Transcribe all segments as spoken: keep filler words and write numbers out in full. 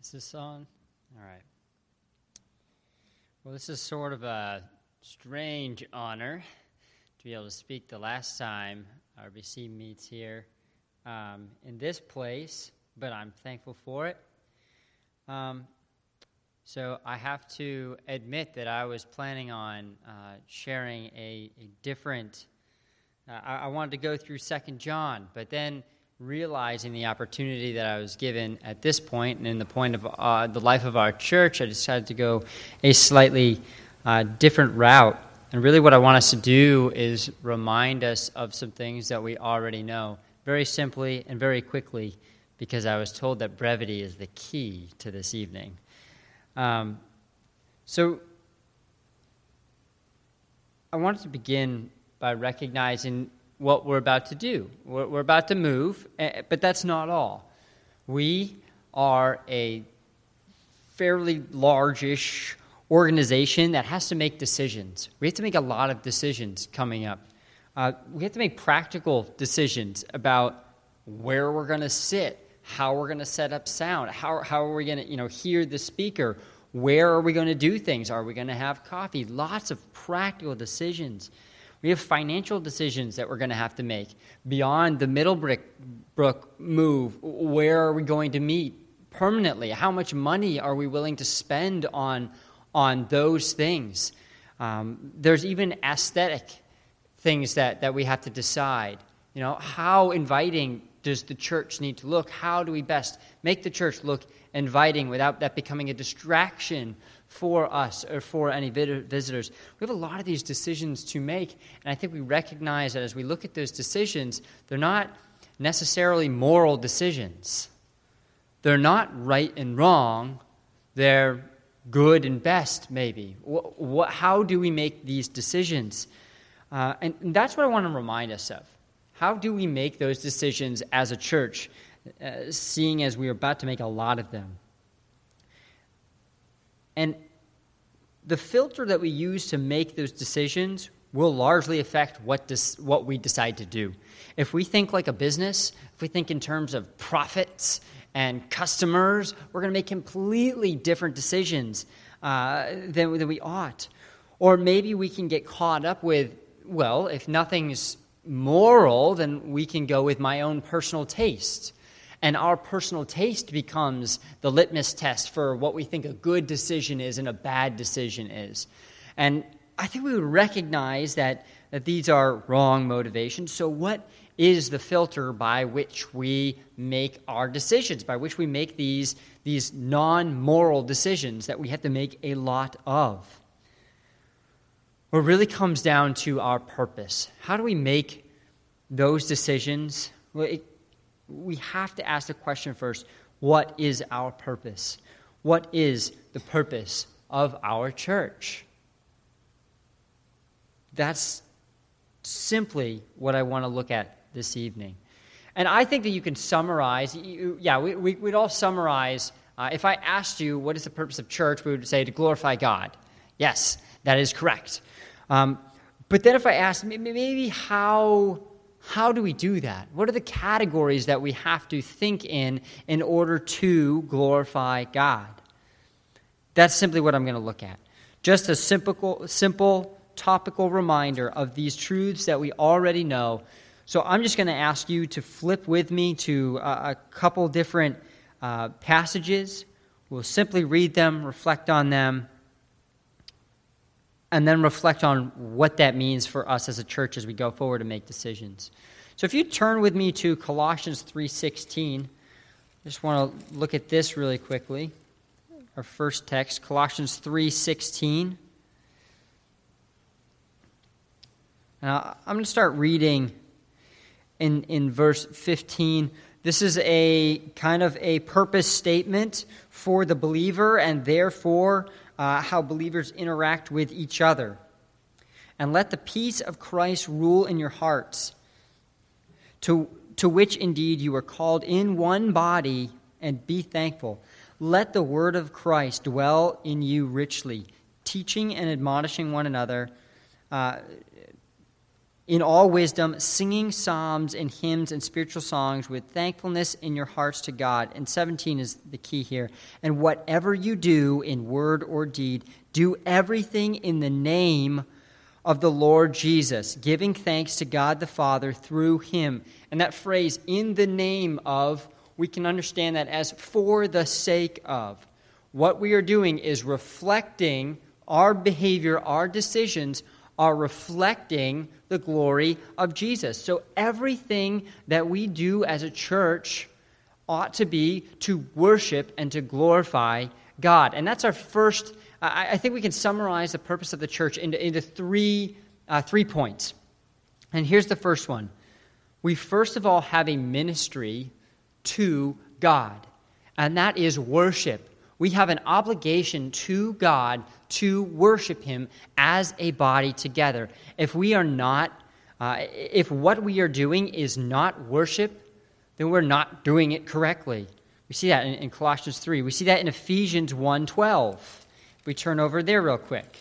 Is this on? All right. Well, this is sort of a strange honor to be able to speak the last time R B C meets here um, in this place, but I'm thankful for it. Um, so I have to admit that I was planning on uh, sharing a, a different, uh, I, I wanted to go through Second John, but then realizing the opportunity that I was given at this point and in the point of uh, the life of our church, I decided to go a slightly uh, different route. And really what I want us to do is remind us of some things that we already know, very simply and very quickly, because I was told that brevity is the key to this evening. Um, so I wanted to begin by recognizing what we're about to do. We're, we're about to move, but that's not all. We are a fairly large-ish organization that has to make decisions. We have to make a lot of decisions coming up. Uh, we have to make practical decisions about where we're going to sit, how we're going to set up sound, how how are we going to, you know, hear the speaker, where are we going to do things, are we going to have coffee? Lots of practical decisions. We have financial decisions that we're going to have to make. Beyond the Middlebrook move, where are we going to meet permanently? How much money are we willing to spend on, on those things? Um, there's even aesthetic things that, that we have to decide. You know, how inviting does the church need to look? How do we best make the church look inviting without that becoming a distraction for us or for any visitors? We have a lot of these decisions to make, and I think we recognize that as we look at those decisions, they're not necessarily moral decisions. They're not right and wrong. They're good and best, maybe. What, what, how do we make these decisions? Uh, and, and that's what I want to remind us of. How do we make those decisions as a church, uh, seeing as we are about to make a lot of them? And the filter that we use to make those decisions will largely affect what dis- what we decide to do. If we think like a business, if we think in terms of profits and customers, we're going to make completely different decisions uh, than, than we ought. Or maybe we can get caught up with, well, if nothing's moral, then we can go with my own personal taste. And our personal taste becomes the litmus test for what we think a good decision is and a bad decision is. And I think we would recognize that, that these are wrong motivations. So what is the filter by which we make our decisions, by which we make these, these non-moral decisions that we have to make a lot of? Well, it really comes down to our purpose. How do we make those decisions? Well, it We have to ask the question first, what is our purpose? What is the purpose of our church? That's simply what I want to look at this evening. And I think that you can summarize, you, yeah, we, we, we'd all summarize, uh, if I asked you what is the purpose of church, we would say to glorify God. Yes, that is correct. Um, but then if I asked, maybe how... How do we do that? What are the categories that we have to think in in order to glorify God? That's simply what I'm going to look at. Just a simple, simple topical reminder of these truths that we already know. So I'm just going to ask you to flip with me to a, a couple different uh, passages. We'll simply read them, reflect on them, and then reflect on what that means for us as a church as we go forward and make decisions. So if you turn with me to Colossians three sixteen, I just want to look at this really quickly. Our first text, Colossians three sixteen. Now, I'm going to start reading in, in verse fifteen. This is a kind of a purpose statement for the believer and therefore Uh, how believers interact with each other. And let the peace of Christ rule in your hearts, to, to which indeed you are called in one body, and be thankful. Let the word of Christ dwell in you richly, teaching and admonishing one another uh, in all wisdom, singing psalms and hymns and spiritual songs with thankfulness in your hearts to God. And seventeen is the key here. And whatever you do in word or deed, do everything in the name of the Lord Jesus, giving thanks to God the Father through him. And that phrase, in the name of, we can understand that as for the sake of. What we are doing is reflecting our behavior, our decisions are reflecting the glory of Jesus. So everything that we do as a church ought to be to worship and to glorify God. And that's our first, I, I think we can summarize the purpose of the church into, into three, uh, three points. And here's the first one. We first of all have a ministry to God, and that is worship. We have an obligation to God to worship him as a body together. If we are not, uh, if what we are doing is not worship, then we're not doing it correctly. We see that in, in Colossians three. We see that in Ephesians one twelve. We turn over there real quick.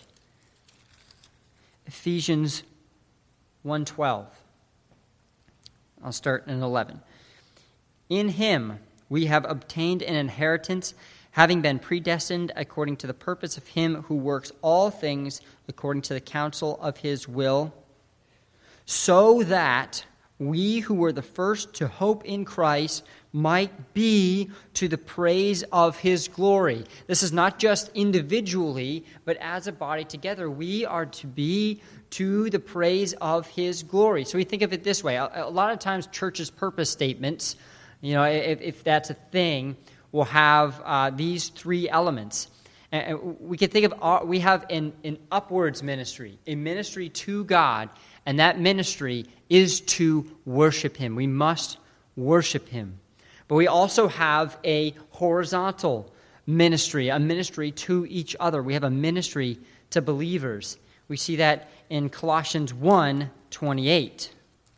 Ephesians one twelve. I'll start in eleven. In him we have obtained an inheritance, having been predestined according to the purpose of him who works all things according to the counsel of his will, so that we who were the first to hope in Christ might be to the praise of his glory. This is not just individually, but as a body together, we are to be to the praise of his glory. So we think of it this way. A, a lot of times churches' purpose statements, you know, if, if that's a thing, will have uh, these three elements. And we can think of, our, we have an, an upwards ministry, a ministry to God, and that ministry is to worship him. We must worship him. But we also have a horizontal ministry, a ministry to each other. We have a ministry to believers. We see that in Colossians one twenty-eight.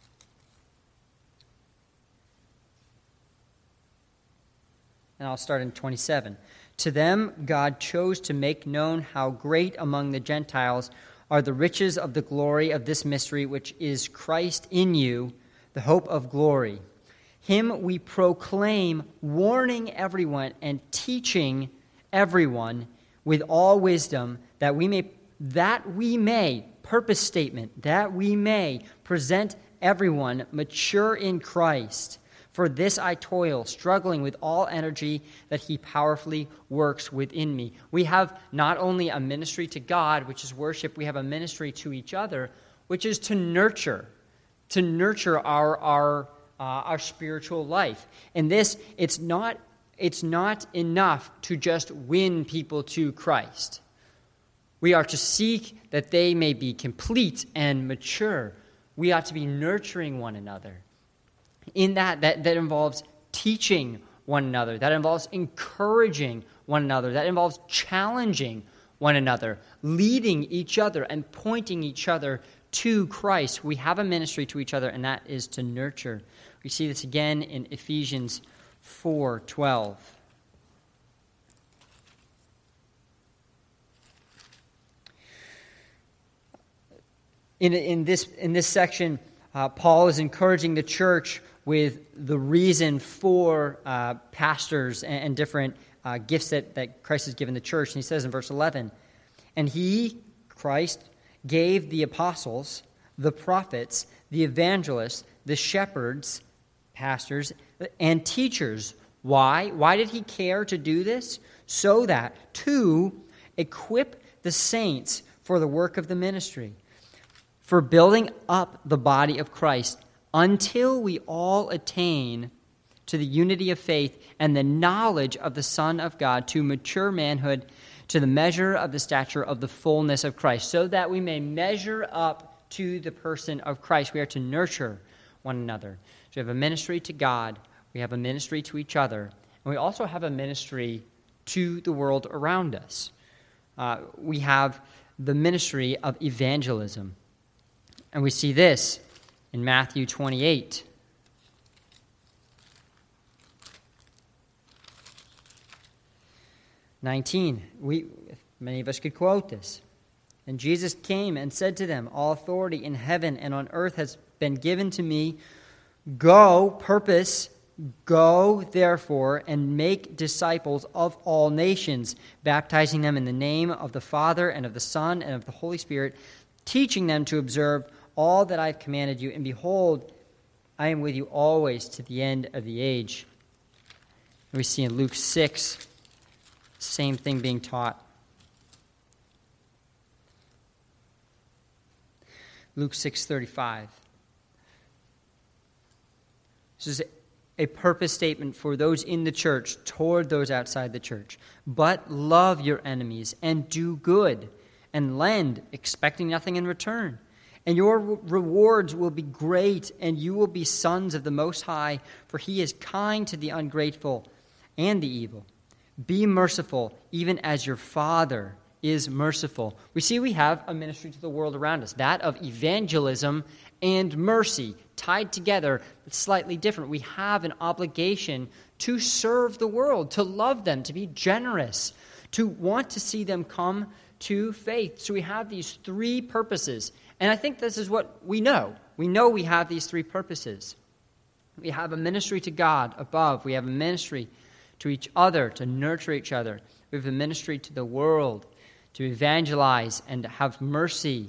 And I'll start in twenty-seven. To them God chose to make known how great among the Gentiles are the riches of the glory of this mystery, which is Christ in you, the hope of glory. Him we proclaim, warning everyone and teaching everyone with all wisdom, that we may, that we may, purpose statement, that we may present everyone mature in Christ. For this I toil, struggling with all energy that he powerfully works within me. We have not only a ministry to God, which is worship, we have a ministry to each other, which is to nurture, to nurture our our uh, our spiritual life. And this, it's not it's not enough to just win people to Christ. We are to seek that they may be complete and mature. We ought to be nurturing one another. In that, that, that involves teaching one another. That involves encouraging one another. That involves challenging one another, leading each other and pointing each other to Christ. We have a ministry to each other, and that is to nurture. We see this again in Ephesians four twelve. In, in, this, in this section, uh, Paul is encouraging the church with the reason for uh, pastors and, and different uh, gifts that, that Christ has given the church. And he says in verse eleven, and he, Christ, gave the apostles, the prophets, the evangelists, the shepherds, pastors, and teachers. Why? Why did he care to do this? So that to equip the saints for the work of the ministry, for building up the body of Christ, until we all attain to the unity of faith and the knowledge of the Son of God, to mature manhood, to the measure of the stature of the fullness of Christ, so that we may measure up to the person of Christ. We are to nurture one another. So we have a ministry to God, we have a ministry to each other, and we also have a ministry to the world around us. Uh, we have the ministry of evangelism. And we see this in Matthew twenty-eight. nineteen. We, many of us could quote this. And Jesus came and said to them, all authority in heaven and on earth has been given to me. Go, purpose, go, therefore, and make disciples of all nations, baptizing them in the name of the Father and of the Son and of the Holy Spirit, teaching them to observe all that I have commanded you. And behold, I am with you always to the end of the age. And we see in Luke six, same thing being taught. Luke six thirty-five. This is a purpose statement for those in the church toward those outside the church. But love your enemies and do good and lend, expecting nothing in return. And your rewards will be great, and you will be sons of the Most High, for he is kind to the ungrateful and the evil. Be merciful, even as your Father is merciful. We see we have a ministry to the world around us, that of evangelism and mercy, tied together, but slightly different. We have an obligation to serve the world, to love them, to be generous, to want to see them come to faith. So we have these three purposes. And I think this is what we know. We know we have these three purposes. We have a ministry to God above. We have a ministry to each other, to nurture each other. We have a ministry to the world, to evangelize and to have mercy.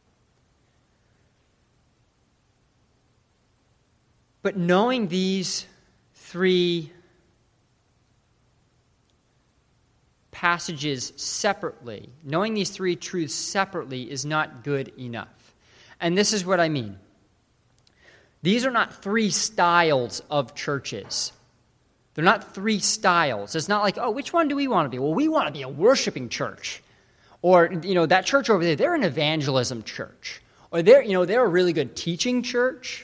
But knowing these three passages separately, knowing these three truths separately is not good enough. And this is what I mean. These are not three styles of churches. They're not three styles. It's not like, oh, which one do we want to be? Well, we want to be a worshiping church. Or, you know, that church over there, they're an evangelism church. Or they're, you know, they're a really good teaching church.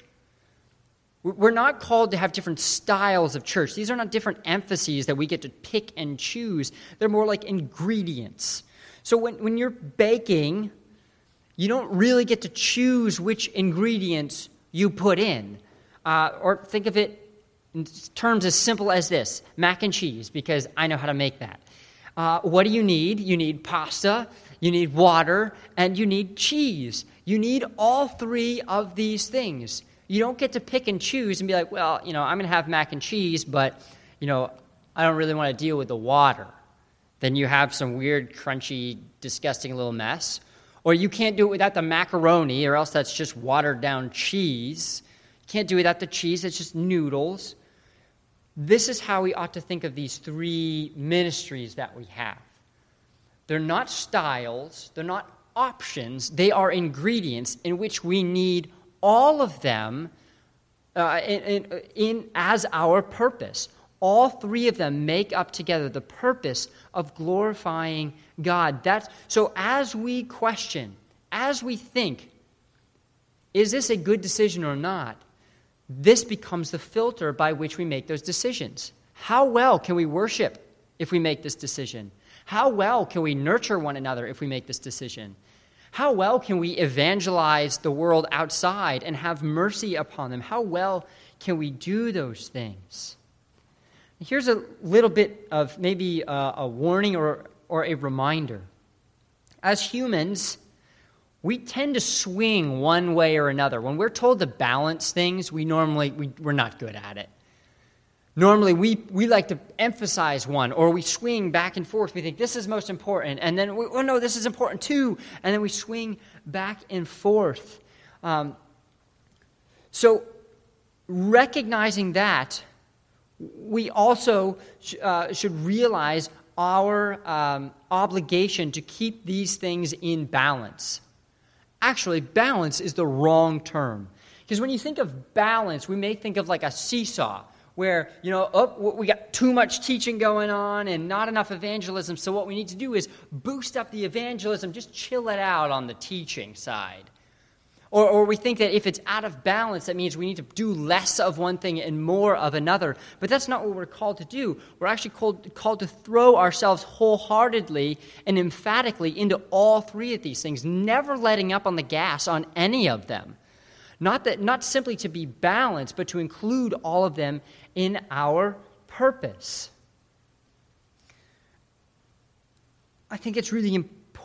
We're not called to have different styles of church. These are not different emphases that we get to pick and choose. They're more like ingredients. So when, when you're baking, you don't really get to choose which ingredients you put in. Uh, or think of it in terms as simple as this, mac and cheese, because I know how to make that. Uh, what do you need? You need pasta, you need water, and you need cheese. You need all three of these things. You don't get to pick and choose and be like, well, you know, I'm going to have mac and cheese, but, you know, I don't really want to deal with the water. Then you have some weird, crunchy, disgusting little mess. Or you can't do it without the macaroni, or else that's just watered-down cheese. You can't do it without the cheese, it's just noodles. This is how we ought to think of these three ministries that we have. They're not styles, they're not options, they are ingredients in which we need all of them uh, in, in, in as our purpose. All three of them make up together the purpose of glorifying God. That's, so as we question, as we think, is this a good decision or not? This becomes the filter by which we make those decisions. How well can we worship if we make this decision? How well can we nurture one another if we make this decision? How well can we evangelize the world outside and have mercy upon them? How well can we do those things? Here's a little bit of maybe a, a warning or, or a reminder. As humans, we tend to swing one way or another. When we're told to balance things, we normally, we, we're not good at it. Normally, we, we like to emphasize one, or we swing back and forth. We think this is most important, and then, we, oh no, this is important too, and then we swing back and forth. Um, so, recognizing that, we also sh- uh, should realize our um, obligation to keep these things in balance. Actually, balance is the wrong term. Because when you think of balance, we may think of like a seesaw, where, you know, oh, we got too much teaching going on and not enough evangelism, so what we need to do is boost up the evangelism, just chill it out on the teaching side. Or, or we think that if it's out of balance, that means we need to do less of one thing and more of another. But that's not what we're called to do. We're actually called, called to throw ourselves wholeheartedly and emphatically into all three of these things, never letting up on the gas on any of them. Not that, not simply to be balanced, but to include all of them in our purpose. I think it's really important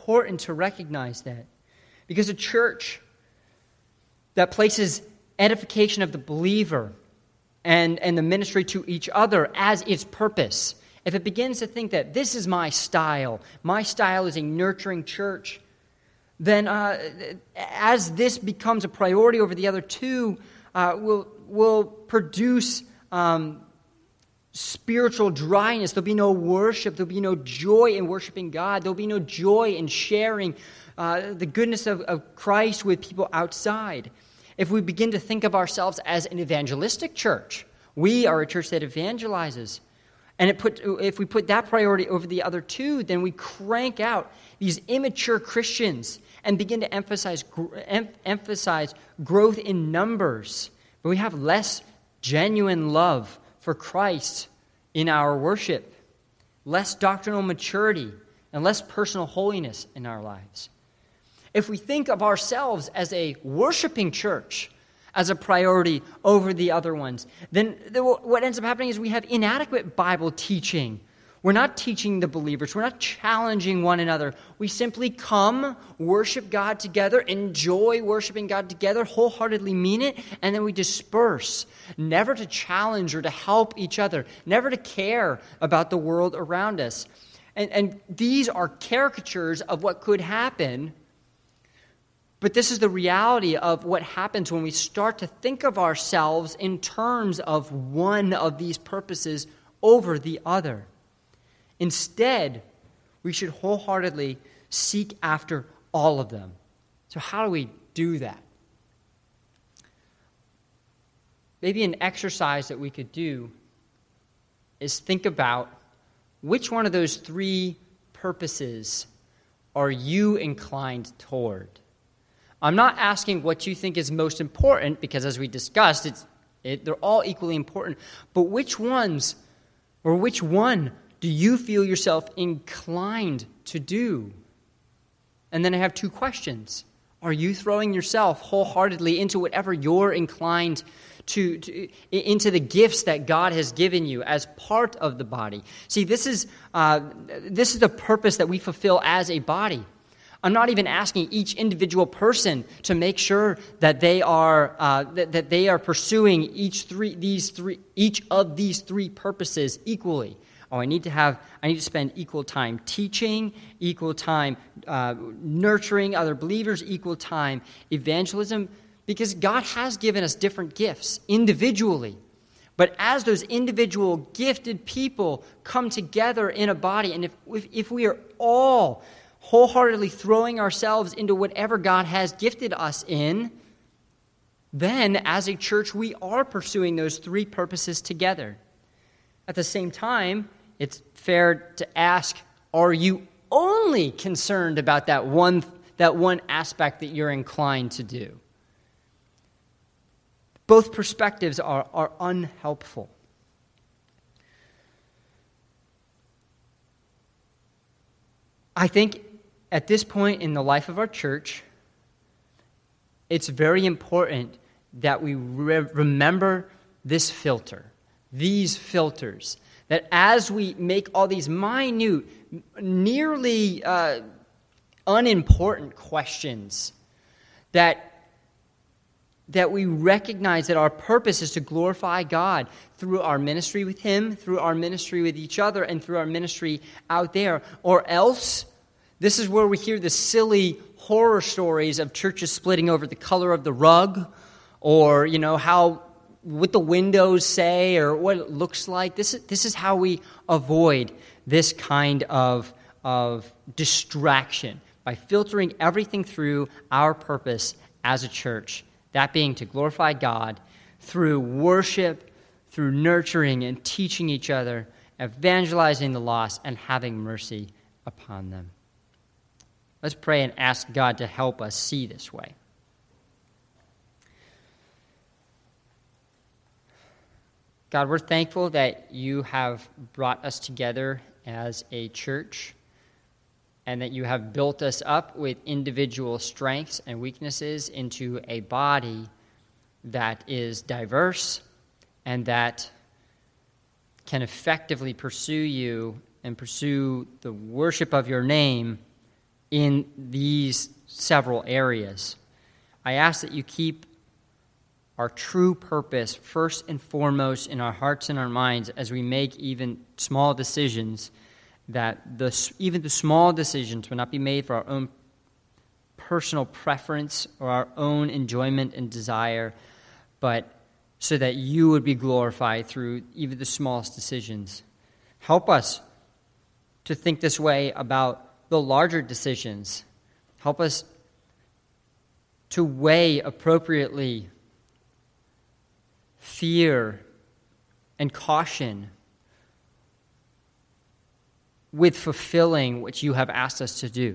important to recognize that. Because a church that places edification of the believer and, and the ministry to each other as its purpose, if it begins to think that this is my style, my style is a nurturing church, then uh, as this becomes a priority over the other two, uh, will will produce um, spiritual dryness. There'll be no worship. There'll be no joy in worshiping God. There'll be no joy in sharing uh, the goodness of, of Christ with people outside. If we begin to think of ourselves as an evangelistic church, we are a church that evangelizes. And it put, if we put that priority over the other two, then we crank out these immature Christians and begin to emphasize em, emphasize growth in numbers. But we have less genuine love for Christ in our worship, less doctrinal maturity, and less personal holiness in our lives. If we think of ourselves as a worshiping church, as a priority over the other ones, then what ends up happening is we have inadequate Bible teaching. We're not teaching the believers. We're not challenging one another. We simply come, worship God together, enjoy worshiping God together, wholeheartedly mean it, and then we disperse, never to challenge or to help each other, never to care about the world around us. And, and these are caricatures of what could happen. But this is the reality of what happens when we start to think of ourselves in terms of one of these purposes over the other. Instead, we should wholeheartedly seek after all of them. So how do we do that? Maybe an exercise that we could do is think about which one of those three purposes are you inclined toward. I'm not asking what you think is most important, because as we discussed, it's, it, they're all equally important. But which ones, or which one, do you feel yourself inclined to do? And then I have two questions. Are you throwing yourself wholeheartedly into whatever you're inclined to, to into the gifts that God has given you as part of the body? See, this is uh, this is the purpose that we fulfill as a body. I'm not even asking each individual person to make sure that they are uh, that, that they are pursuing each three these three each of these three purposes equally. Oh, I need to have I need to spend equal time teaching, equal time uh, nurturing other believers, equal time evangelism, because God has given us different gifts individually. But as those individual gifted people come together in a body, and if if, if we are all wholeheartedly throwing ourselves into whatever God has gifted us in, then as a church we are pursuing those three purposes together. At the same time, it's fair to ask, are you only concerned about that one that one aspect that you're inclined to do? Both perspectives are, are unhelpful. I think at this point in the life of our church, it's very important that we re- remember this filter, these filters, that as we make all these minute, nearly uh, unimportant questions, that, that we recognize that our purpose is to glorify God through our ministry with Him, through our ministry with each other, and through our ministry out there, or else this is where we hear the silly horror stories of churches splitting over the color of the rug, or, you know, how what the windows say or what it looks like. This is, this is how we avoid this kind of, of distraction, by filtering everything through our purpose as a church, that being to glorify God through worship, through nurturing and teaching each other, evangelizing the lost, and having mercy upon them. Let's pray and ask God to help us see this way. God, we're thankful that you have brought us together as a church, and that you have built us up with individual strengths and weaknesses into a body that is diverse and that can effectively pursue you and pursue the worship of your name in these several areas. I ask that you keep our true purpose first and foremost in our hearts and our minds as we make even small decisions, that the, even the small decisions will not be made for our own personal preference or our own enjoyment and desire, but so that you would be glorified through even the smallest decisions. Help us to think this way about the larger decisions. Help us to weigh appropriately fear and caution with fulfilling what you have asked us to do.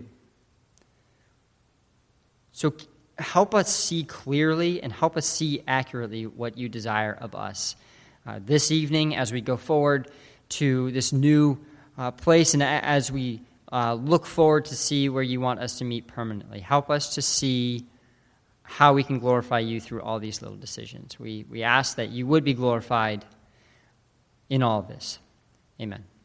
So help us see clearly and help us see accurately what you desire of us. Uh, this evening, as we go forward to this new uh, place and as we uh, look forward to see where you want us to meet permanently, help us to see how we can glorify you through all these little decisions. We, we ask that you would be glorified in all of this. Amen.